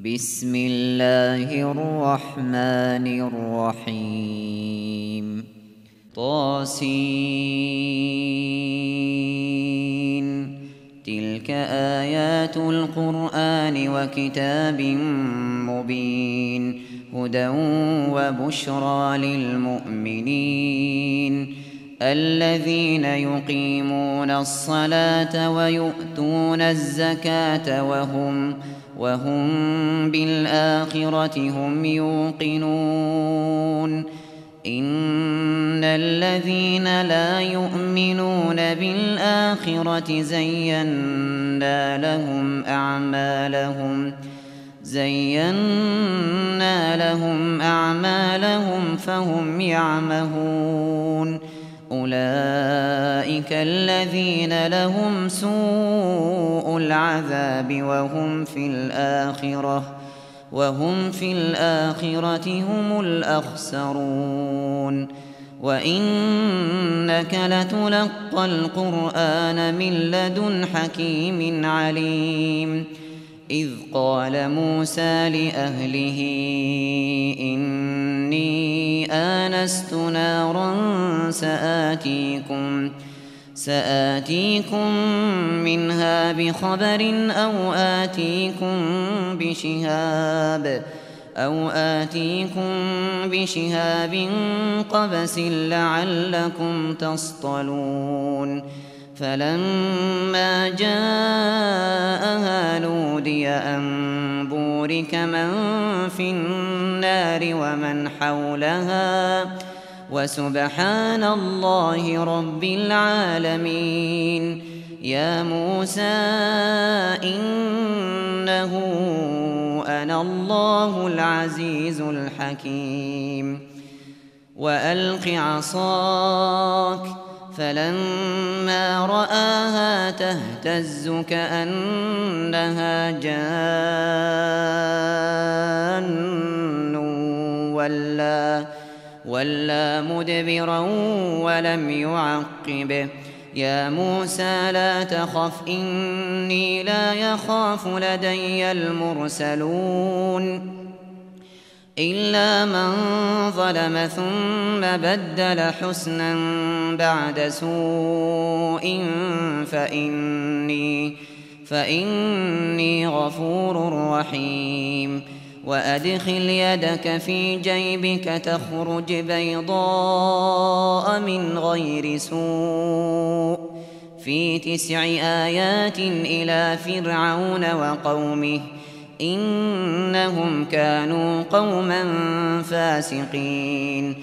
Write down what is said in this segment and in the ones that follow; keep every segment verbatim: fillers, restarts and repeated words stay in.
بسم الله الرحمن الرحيم طاسين تلك آيات القرآن وكتاب مبين هدى وبشرى للمؤمنين الذين يقيمون الصلاة ويؤتون الزكاة وهم وهم بالآخرة هم يوقنون إن الذين لا يؤمنون بالآخرة زينا لهم أعمالهم زينا لهم أعمالهم فهم يعمهون أولئك الذين لهم سوء العذاب وهم في الآخرة وهم في الآخرة هم الأخسرون وإنك لتلقى القرآن من لدن حكيم عليم إذ قال موسى لأهله إني آنست نارا سآتيكم سآتيكم منها بخبر أو آتيكم بشهاب أو آتيكم بشهاب قبس لعلكم تصطلون فلما جاءها نودي أن بورك من في النار ومن حولها وسبحان الله رب العالمين يا موسى إنه أنا الله العزيز الحكيم وألق عصاك فلما رآها تهتز كأنها جان ولا ولا مدبرا ولم يعقب يا موسى لا تخف إني لا يخاف لدي المرسلون إلا من ظلم ثم بدل حسنا بعد سوء فإني فإني غفور رحيم وأدخل يدك في جيبك تخرج بيضاء من غير سوء في تسع آيات إلى فرعون وقومه إنهم كانوا قوما فاسقين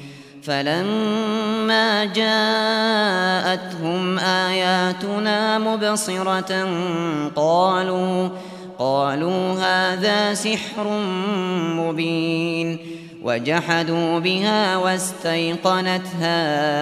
فلما جاءتهم آياتنا مبصرة قالوا قالوا هذا سحر مبين وجحدوا بها واستيقنتها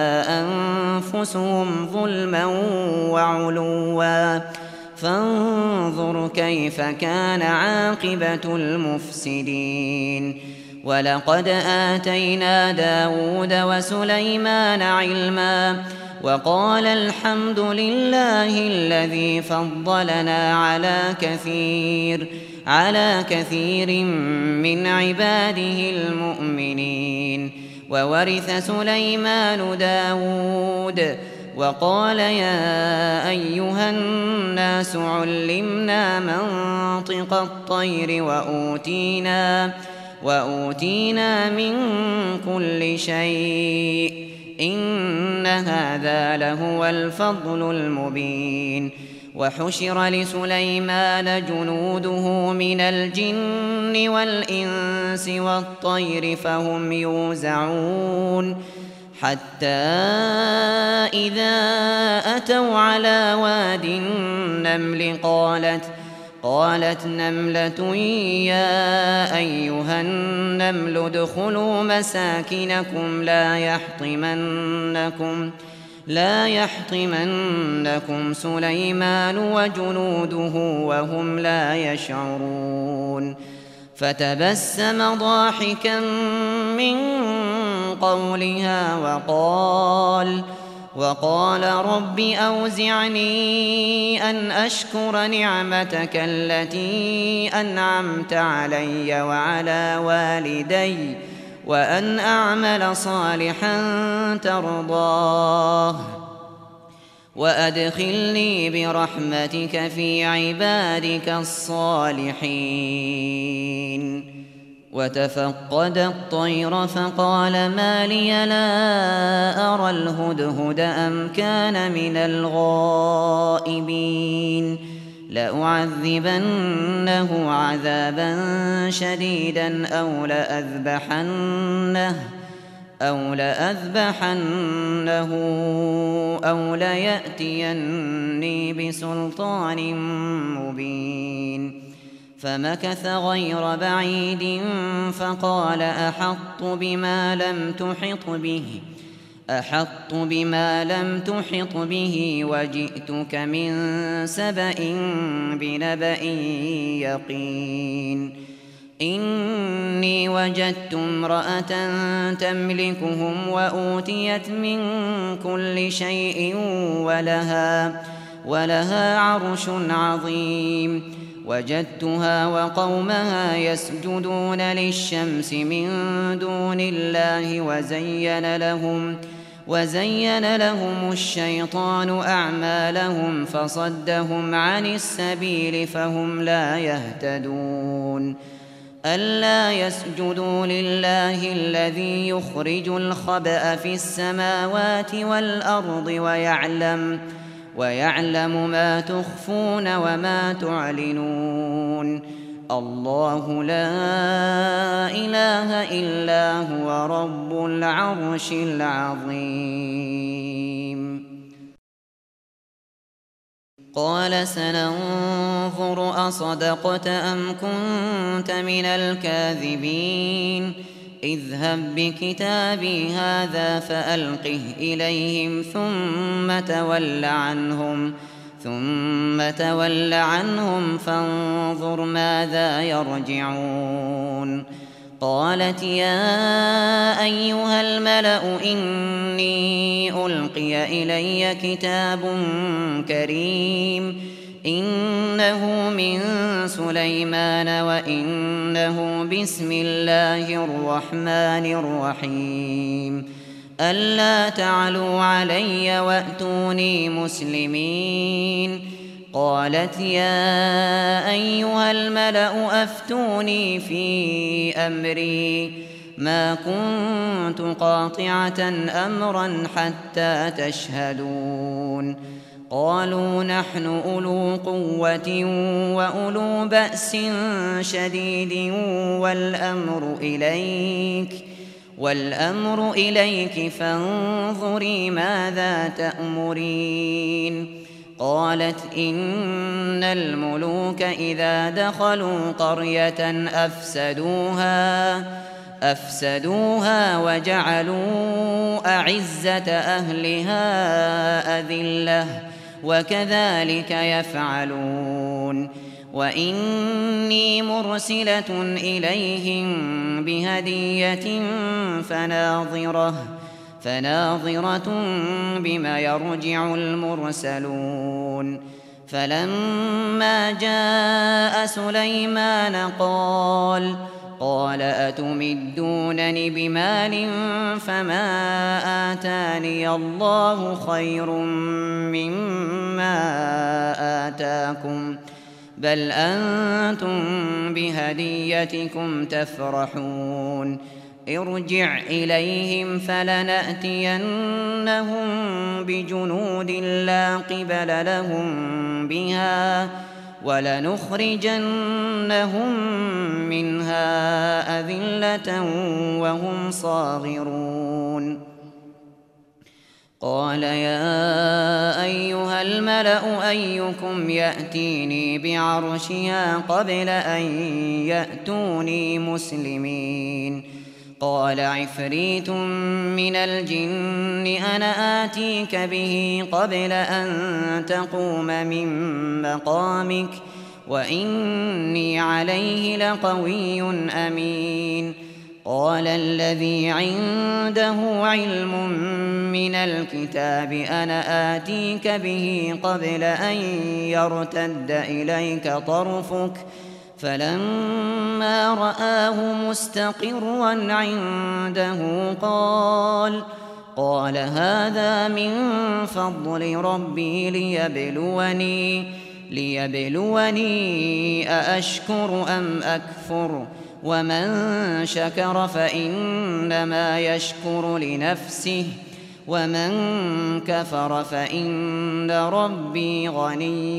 أنفسهم ظلما وعلوا فانظر كيف كان عاقبة المفسدين ولقد آتينا داود وسليمان علما وقال الحمد لله الذي فضلنا على كثير على كثير من عباده المؤمنين وورث سليمان داود وقال يا أيها الناس علمنا منطق الطير وأوتينا وأوتينا من كل شيء إن هذا لهو الفضل المبين وحشر لسليمان جنوده من الجن والإنس والطير فهم يوزعون حتى إذا أتوا على واد النمل قالت قالت نملة يا أيها النمل ادخلوا مساكنكم لا يحطمنكم لا يحطمنكم سليمان وجنوده وهم لا يشعرون فتبسم ضاحكا من قولها وقال وقال رب أوزعني أن أشكر نعمتك التي أنعمت علي وعلى والدي وأن أعمل صالحا ترضاه وأدخلني برحمتك في عبادك الصالحين. وتفقد الطير فقال ما لي لا أرى الهدهد أم كان من الغائبين لأعذبنه عذابا شديدا أو لأذبحنه أو لأذبحنه أو ليأتيني بسلطان مبين. فمكث غير بعيد فقال أحطت بما لم تحط به أحطت بما لم تحط به وجئتك من سبأ بنبأ يقين. إني وجدت امرأة تملكهم وأوتيت من كل شيء ولها, ولها عرش عظيم. وجدتها وقومها يسجدون للشمس من دون الله وزين لهم, وزين لهم الشيطان أعمالهم فصدهم عن السبيل فهم لا يهتدون. ألا يسجدوا لله الذي يخرج الخبأ في السماوات والأرض ويعلم ويعلم ما تخفون وما تعلنون. الله لا إله إلا هو رب العرش العظيم. قال سننظر أصدقت أم كنت من الكاذبين اذهب بكتابي هذا فألقه إليهم ثم تول عنهم ثم تول عنهم فانظر ماذا يرجعون. قالت يا أيها الملأ إني ألقي إلي كتاب كريم إنه من سليمان وإنه بسم الله الرحمن الرحيم ألا تعلوا علي وأتوني مسلمين. قالت يا أيها الملأ أفتوني في أمري ما كنت قاطعة أمرا حتى تشهدون. قالوا نحن أولو قوة وأولو بأس شديد والأمر إليك والأمر إليك فانظري ماذا تأمرين. قالت إن الملوك إذا دخلوا قرية أفسدوها أفسدوها وجعلوا أعزة أهلها أذلة وكذلك يفعلون. وإني مرسلة إليهم بهدية فناظرة فناظرة بما يرجع المرسلون. فلما جاء سليمان قال قال أتمدونني بمال فما آتاني الله خير مما آتاكم بل أنتم بهديتكم تفرحون. ارجع إليهم فلنأتينهم بجنود لا قبل لهم بها ولنخرجنهم منها أذلة وهم صاغرون. قال يا أيها الملأ أيكم يأتيني بعرشها قبل أن يأتوني مسلمين. قال عفريت من الجن أنا آتيك به قبل أن تقوم من مقامك وإني عليه لقوي أمين. قال الذي عنده علم من الكتاب أنا آتيك به قبل أن يرتد إليك طرفك فلما رآه مستقرا عنده قال قال هذا من فضل ربي ليبلوني ليبلوني أأشكر أم أكفر ومن شكر فإنما يشكر لنفسه ومن كفر فإن ربي غني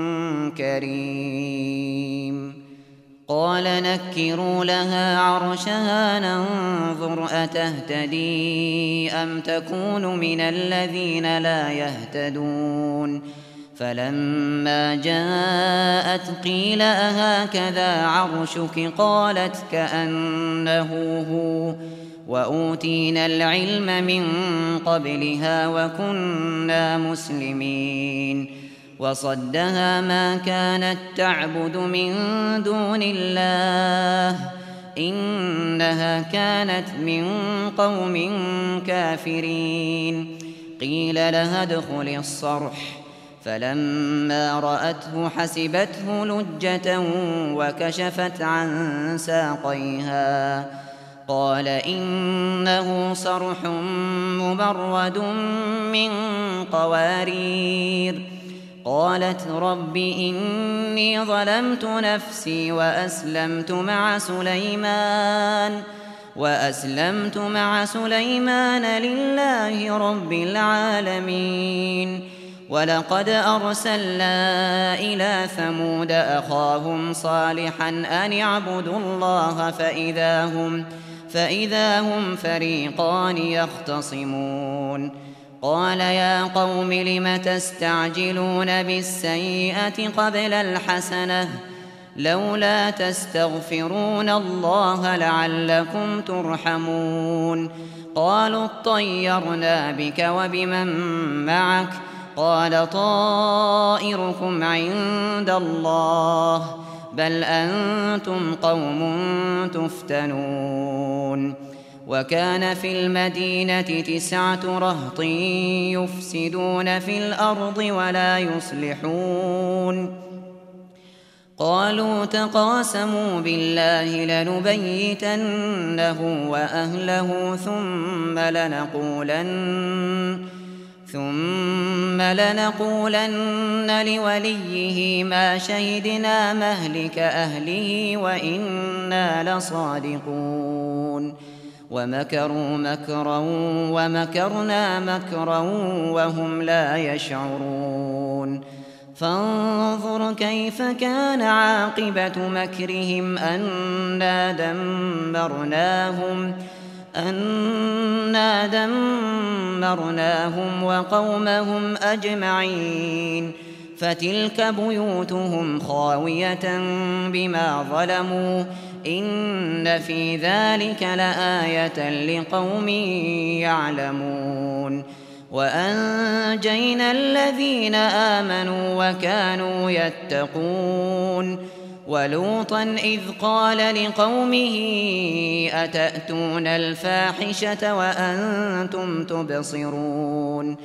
كريم قال نكروا لها عرشها ننظر أتهتدي أم تكون من الذين لا يهتدون فلما جاءت قيل أهكذا عرشك قالت كأنه هو وأوتينا العلم من قبلها وكنا مسلمين وصدها ما كانت تعبد من دون الله إنها كانت من قوم كافرين قيل لها ادخل الصرح فلما رأته حسبته لجة وكشفت عن ساقيها قال إنه صرح مبرد من قوارير قالت رب إني ظلمت نفسي وأسلمت مع سليمان وأسلمت مع سليمان لله رب العالمين ولقد أرسلنا إلى ثمود أخاهم صالحا أن اعبدوا الله فإذا هم, فإذا هم فريقان يختصمون قال يا قوم لم تستعجلون بالسيئة قبل الحسنة لولا تستغفرون الله لعلكم ترحمون قالوا اطيرنا بك وبمن معك قال طائركم عند الله بل أنتم قوم تفتنون وكان في المدينة تسعة رهط يفسدون في الأرض ولا يصلحون قالوا تقاسموا بالله لنبيتنه وأهله ثم لنقولن ثم لنقولن لوليه ما شهدنا مهلك أهله وإنا لصادقون ومكروا مكرا ومكرنا مكرا وهم لا يشعرون فانظر كيف كان عاقبة مكرهم أنا دمرناهم أنا دمرناهم وقومهم أجمعين فتلك بيوتهم خاوية بما ظلموا إن في ذلك لآية لقوم يعلمون وأنجينا الذين آمنوا وكانوا يتقون ولوطا إذ قال لقومه أتأتون الفاحشة وأنتم تبصرون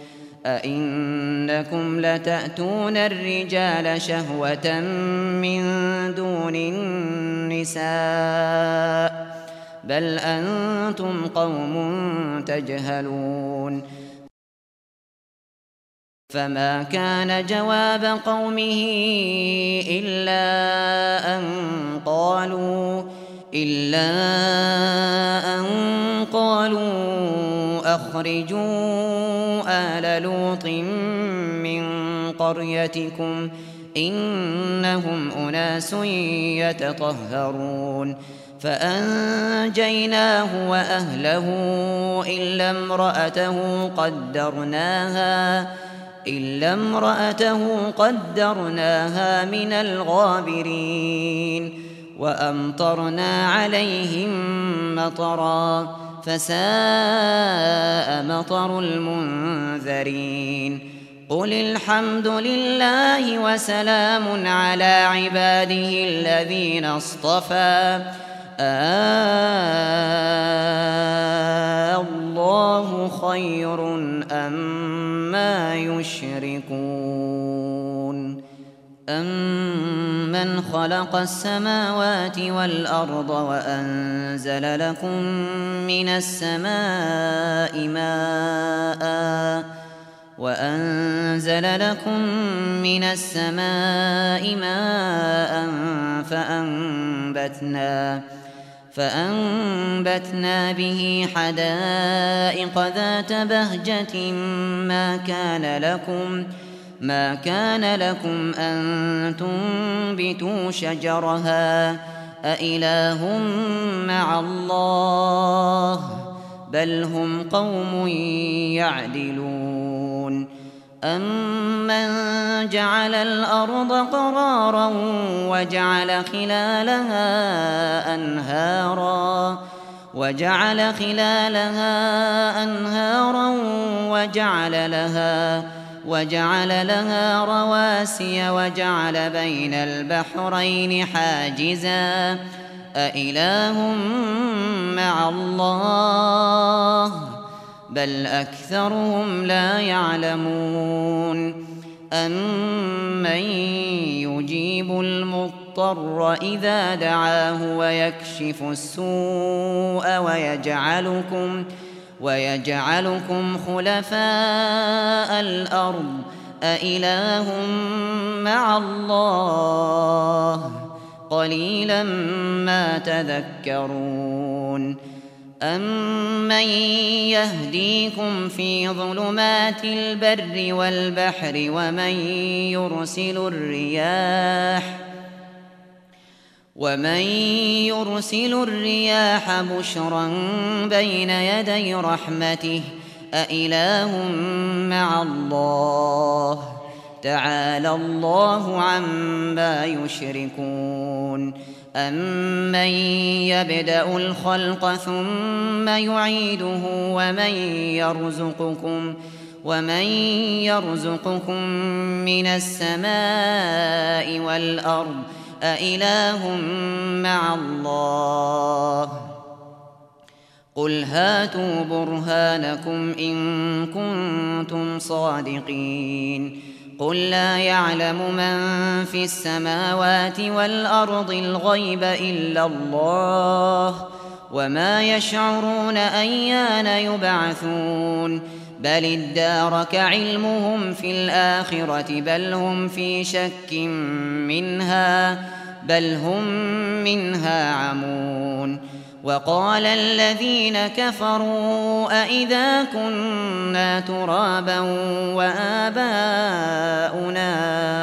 أئنكم لتأتون الرجال شهوة من دون النساء بل أنتم قوم تجهلون فما كان جواب قومه إلا أن قالوا إلا أن قالوا أخرجوا آل لوط من قريتكم إنهم أناس يتطهرون فأنجيناه وأهله إلا امرأته قدرناها إلا امرأته قدرناها من الغابرين وأمطرنا عليهم مطرا فساء مطر المنذرين قل الحمد لله وسلام على عباده الذين اصطفى أَاللَّهُ خَيْرٌ أَمَّا يُشْرِكُونَ أَمَّنْ خَلَقَ السَّمَاوَاتِ وَالْأَرْضَ وَأَنزَلَ لَكُم مِّنَ السَّمَاءِ مَاءً وَأَنزَلَ لَكُم مِّنَ السَّمَاءِ مَاءً فَأَنبَتْنَا فَأَنبَتْنَا بِهِ حَدَائِقَ ذَاتَ بَهْجَةٍ مَّا كَانَ لَكُمْ ما كان لكم أن تنبتوا شجرها أإله مع الله بل هم قوم يعدلون أمن جعل الأرض قرارا وجعل خلالها أنهارا وجعل خلالها أنهارا وجعل لها وجعل لها رواسي وجعل بين البحرين حاجزا أإله مع الله بل أكثرهم لا يعلمون أمن يجيب المضطر إذا دعاه ويكشف السوء ويجعلكم ويجعلكم خلفاء الأرض أإله مع الله قليلا ما تذكرون أمن يهديكم في ظلمات البر والبحر ومن يرسل الرياح ومن يرسل الرياح بشرا بين يدي رحمته أإله مع الله تعالى الله عما يشركون أمن يبدأ الخلق ثم يعيده ومن يرزقكم ومن يرزقكم من السماء والأرض أإله مع الله قل هاتوا برهانكم إن كنتم صادقين قل لا يعلم من في السماوات والأرض الغيب إلا الله وما يشعرون أيان يبعثون بل ادارك علمهم في الآخرة بل هم في شك منها بل هم منها عمون وقال الذين كفروا أئذا كنا ترابا وآباؤنا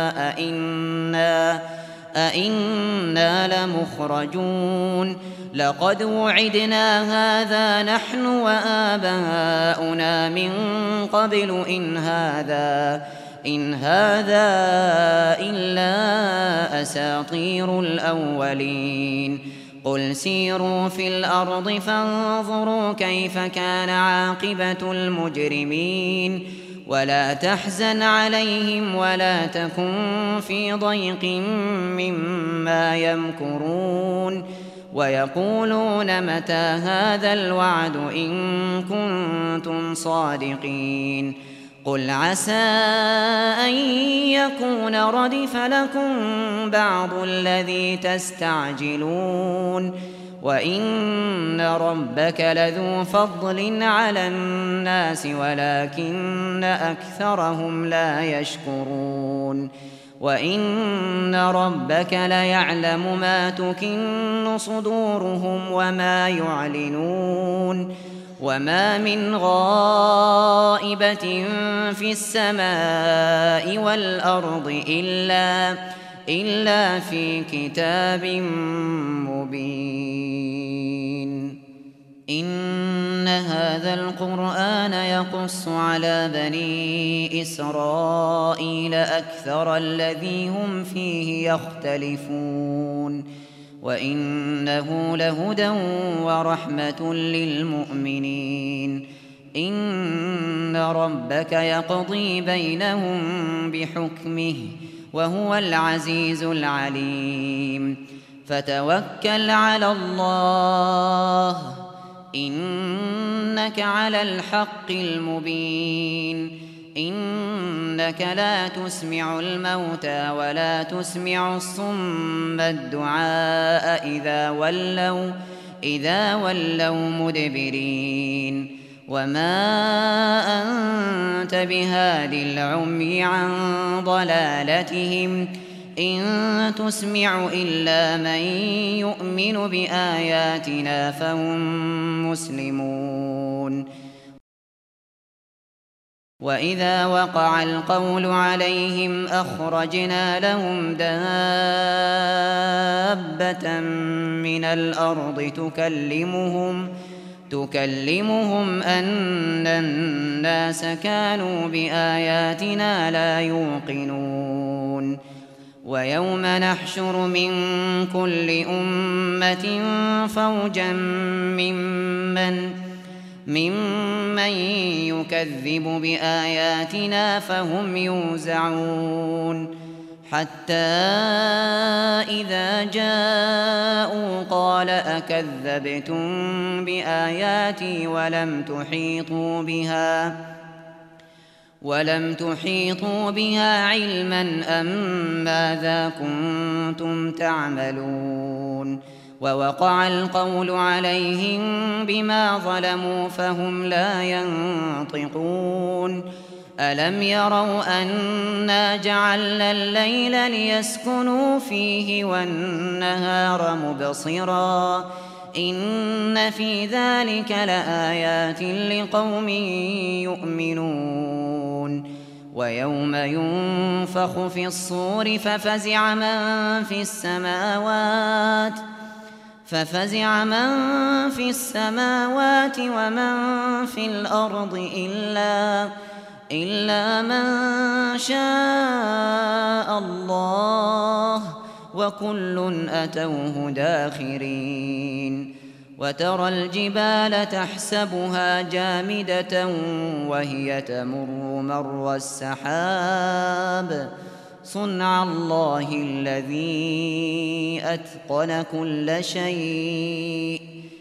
أئنا, أئنا لمخرجون لقد وعدنا هذا نحن وآباؤنا من قبل إن هذا إن هذا إلا أساطير الأولين قل سيروا في الأرض فانظروا كيف كان عاقبة المجرمين ولا تحزن عليهم ولا تكن في ضيق مما يمكرون ويقولون متى هذا الوعد إن كنتم صادقين قل عسى أن يكون ردف لكم بعض الذي تستعجلون وإن ربك لذو فضل على الناس ولكن أكثرهم لا يشكرون وإن ربك ليعلم ما تكن صدورهم وما يعلنون وما من غائبة في السماء والأرض إلا, إلا في كتاب مبين إن هذا القرآن يقص على بني إسرائيل أكثر الذي هم فيه يختلفون وإنه لهدى ورحمة للمؤمنين إن ربك يقضي بينهم بحكمه وهو العزيز العليم فتوكل على الله إنك على الحق المبين إنك لا تسمع الموتى ولا تسمع الصم الدعاء إذا ولوا إذا ولوا مدبرين وما أنت بهاد العمي عن ضلالتهم إن تسمع إلا من يؤمن بآياتنا فهم مسلمون وإذا وقع القول عليهم أخرجنا لهم دابة من الأرض تكلمهم تكلمهم أن الناس كانوا بآياتنا لا يوقنون ويوم نحشر من كل أمة فوجا ممن ممن يكذب بآياتنا فهم يوزعون حتى إذا جاءوا قال أكذبتم بآياتي ولم تحيطوا بها ولم تحيطوا بها علما أم ماذا كنتم تعملون ووقع القول عليهم بما ظلموا فهم لا ينطقون ألم يروا أنا جعلنا الليل ليسكنوا فيه والنهار مبصرا إن في ذلك لآيات لقوم يؤمنون ويوم ينفخ في الصور ففزع من في السماوات ففزع من في السماوات ومن في الأرض إلا إلا من شاء الله وكل أتوه داخرين وترى الجبال تحسبها جامدة وهي تمر مر السحاب صنع الله الذي أتقن كل شيء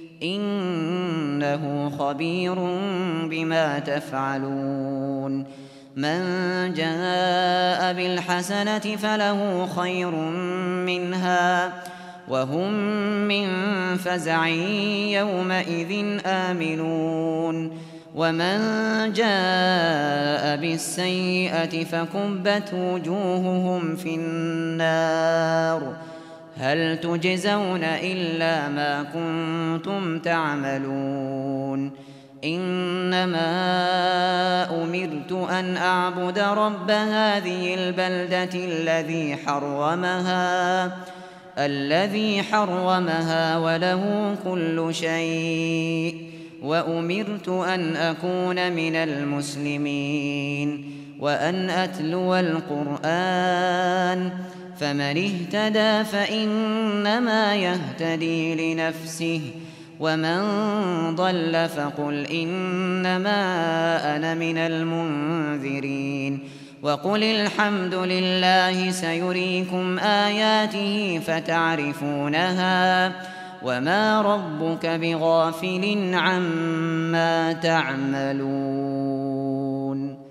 إنه خبير بما تفعلون من جاء بالحسنة فله خير منها وهم من فزع يومئذ آمنون ومن جاء بالسيئة فكبت وجوههم في النار هل تجزون إلا ما كنتم تعملون إنما أمرت أن أعبد رب هذه البلدة الذي حرمها الذي حرمها وله كل شيء وأمرت أن أكون من المسلمين وأن أتلو القرآن فمن اهتدى فإنما يهتدي لنفسه ومن ضل فقل إنما أنا من المنذرين وقل الحمد لله سيريكم آياته فتعرفونها وما ربك بغافل عما تعملون